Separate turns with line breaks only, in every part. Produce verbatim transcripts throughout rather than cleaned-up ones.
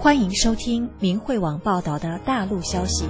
欢迎收听明慧网报道的大陆消息。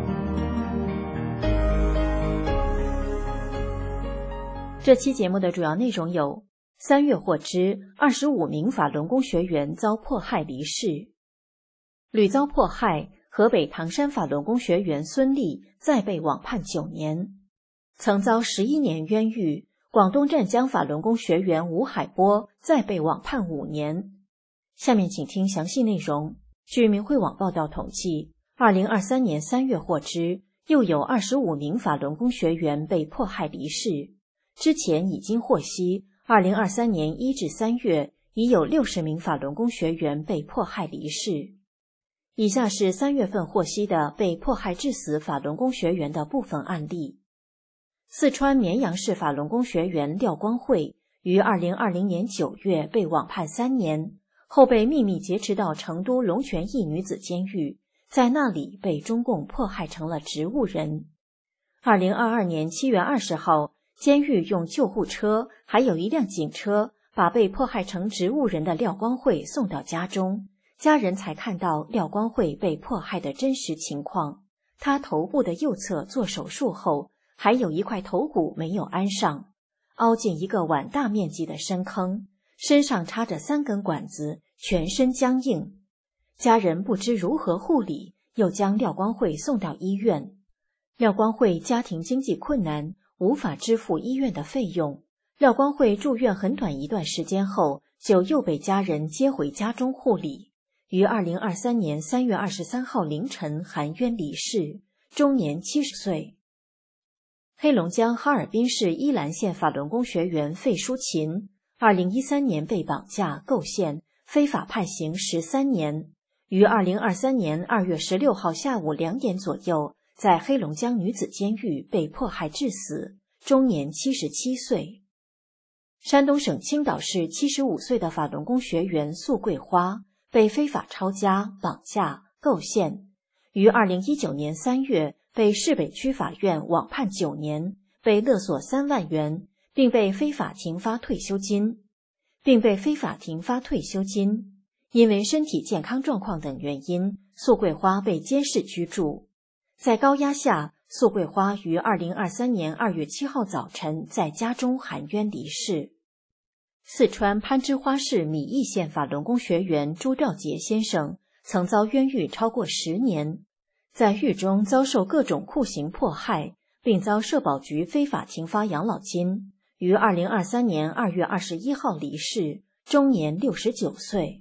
这期节目的主要内容有：三月获知二十五名法轮功学员遭迫害离世；屡遭迫害，河北唐山法轮功学员孙立再被网判九年；曾遭十一年冤狱，广东湛江法轮功学员吴海波再被网判五年。下面请听详细内容。据明慧网报道统计，二零二三年三月获知，又有二十五名法轮功学员被迫害离世。之前已经获悉，二零二三年一至三月已有六十名法轮功学员被迫害离世。以下是三月份获悉的被迫害致死法轮功学员的部分案例。四川绵阳市法轮功学员廖光慧于二零二零年九月被网判三年，后被秘密劫持到成都龙泉驿女子监狱，在那里被中共迫害成了植物人。二零二二年七月二十号，监狱用救护车还有一辆警车把被迫害成植物人的廖光慧送到家中，家人才看到廖光慧被迫害的真实情况。他头部的右侧做手术后，还有一块头骨没有安上，凹进一个碗大面积的深坑，身上插着三根管子，全身僵硬。家人不知如何护理，又将廖光慧送到医院。廖光慧家庭经济困难，无法支付医院的费用。廖光慧住院很短一段时间后，就又被家人接回家中护理，于二零二三年三月二十三号凌晨含冤离世，终年七十岁。黑龙江哈尔滨市依兰县法轮功学员费淑琴二零一三年被绑架、构陷、非法判刑十三年，于二零二三年二月十六号下午两点左右，在黑龙江女子监狱被迫害致死，终年七十七岁。山东省青岛市七十五岁的法轮功学员素桂花被非法抄家、绑架、构陷，于二零一九年三月被市北区法院网判九年，被勒索三万元，并被非法停发退休金，并被非法停发退休金。因为身体健康状况等原因，素桂花被监视居住。在高压下，素桂花于二零二三年二月七号早晨在家中含冤离世。四川攀枝花市米易县法轮功学员朱兆杰先生曾遭冤狱超过十年，在狱中遭受各种酷刑迫害，并遭社保局非法停发养老金，于二零二三年二月二十一号离世，终年六十九岁。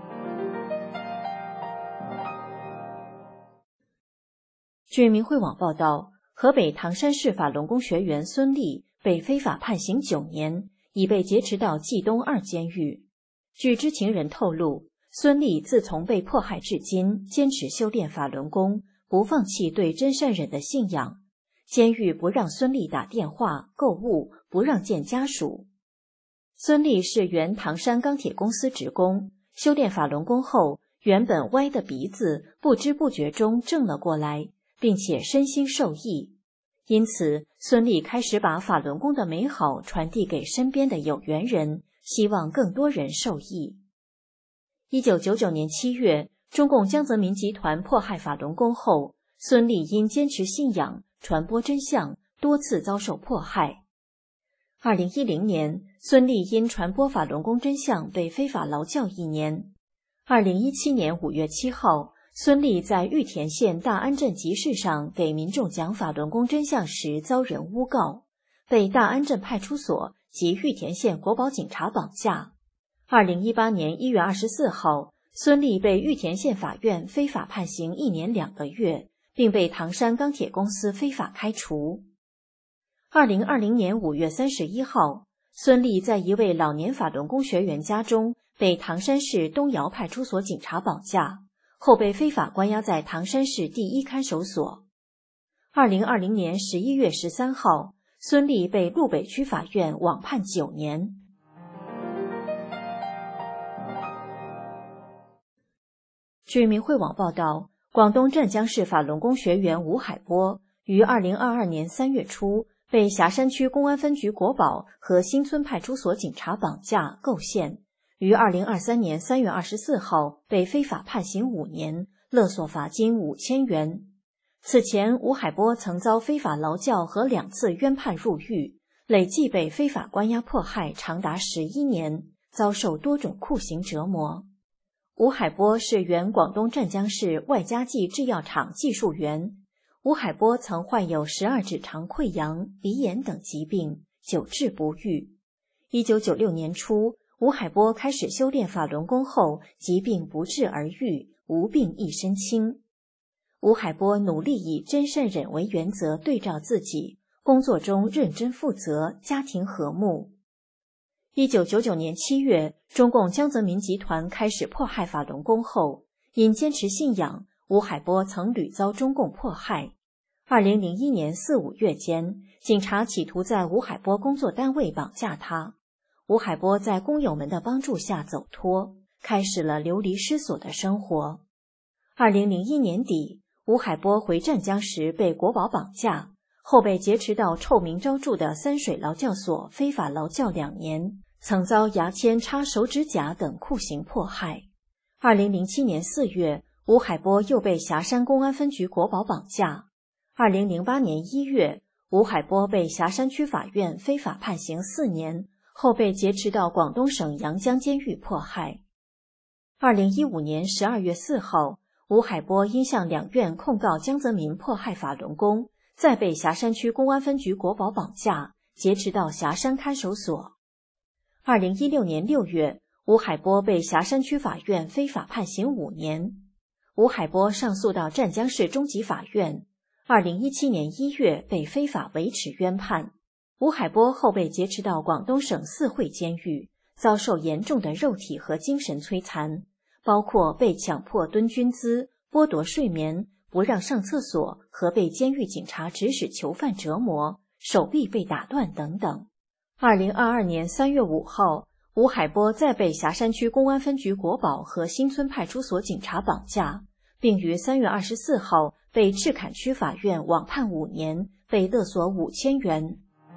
据明慧网报道，河北唐山市法轮功学员孙立被非法判刑九年，已被劫持到冀东二监狱。据知情人透露，孙立自从被迫害至今，坚持修炼法轮功，不放弃对真善忍的信仰。监狱不让孙立打电话、购物，不让见家属。孙立是原唐山钢铁公司职工，修炼法轮功后，原本歪的鼻子不知不觉中正了过来，并且身心受益。因此，孙立开始把法轮功的美好传递给身边的有缘人，希望更多人受益。一九九九年七月，中共江泽民集团迫害法轮功后，孙立因坚持信仰、传播真相，多次遭受迫害。二零一零年，孙立因传播法轮功真相被非法劳教一年。二零一七年五月七号，孙立在玉田县大安镇集市上给民众讲法轮功真相时遭人诬告，被大安镇派出所及玉田县国保警察绑架。二零一八年一月二十四号，孙立被玉田县法院非法判刑一年两个月，并被唐山钢铁公司非法开除。二零二零年五月三十一号，孙立在一位老年法轮功学员家中被唐山市东窑派出所警察绑架，后被非法关押在唐山市第一看守所。二零二零年十一月十三号，孙立被路北区法院网判九年。据明慧网报道，广东湛江市法轮功学员吴海波于二零二二年三月初被霞山区公安分局国保和新村派出所警察绑架、构陷， 于二零二三年三月二十四号被非法判刑五年，勒索罚金五千元。此前，吴海波曾遭非法劳教和两次冤判入狱，累计被非法关押迫害长达十一年，遭受多种酷刑折磨。吴海波是原广东湛江市外家记制药厂技术员。吴海波曾患有十二指肠溃疡、鼻炎等疾病，久治不愈。一九九六年初，吴海波开始修炼法轮功后，疾病不治而愈，无病一身轻。吴海波努力以真善忍为原则对照自己，工作中认真负责，家庭和睦。一九九九年七月，中共江泽民集团开始迫害法轮功后，因坚持信仰，吴海波曾屡遭中共迫害。二零零一年四五月间，警察企图在吴海波工作单位绑架他。吴海波在工友们的帮助下走脱，开始了流离失所的生活。二零零一年底，吴海波回湛江时被国保绑架，后被劫持到臭名昭著的三水劳教所非法劳教两年，曾遭牙签、插手指甲等酷刑迫害。二零零七年四月，吴海波又被霞山公安分局国保绑架。二零零八年一月，吴海波被霞山区法院非法判刑四年，后被劫持到广东省阳江监狱迫害。二零一五年十二月四号，吴海波因向两院控告江泽民迫害法轮功，再被霞山区公安分局国保绑架，劫持到霞山看守所。二零一六年六月，吴海波被霞山区法院非法判刑五年。吴海波上诉到湛江市中级法院。二零一七年一月被非法维持冤判。吴海波后被劫持到广东省四会监狱，遭受严重的肉体和精神摧残，包括被强迫蹲军姿、剥夺睡眠、不让上厕所和被监狱警察指使囚犯折磨，手臂被打断等等。二零二二年三月五号，吴海波再被霞山区公安分局国保和新村派出所警察绑架，并于三月二十四号被赤坎区法院网判五年，被勒索五千元。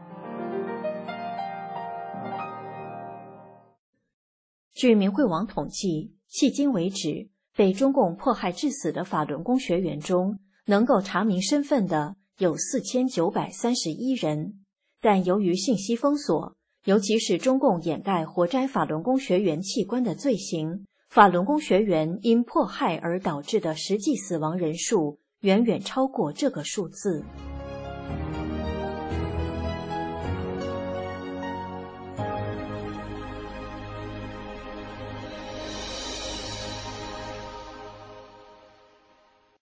据明慧网统计，迄今为止，被中共迫害致死的法轮功学员中，能够查明身份的有四千九百三十一人，但由于信息封锁，尤其是中共掩盖活摘法轮功学员器官的罪行，法轮功学员因迫害而导致的实际死亡人数远远超过这个数字。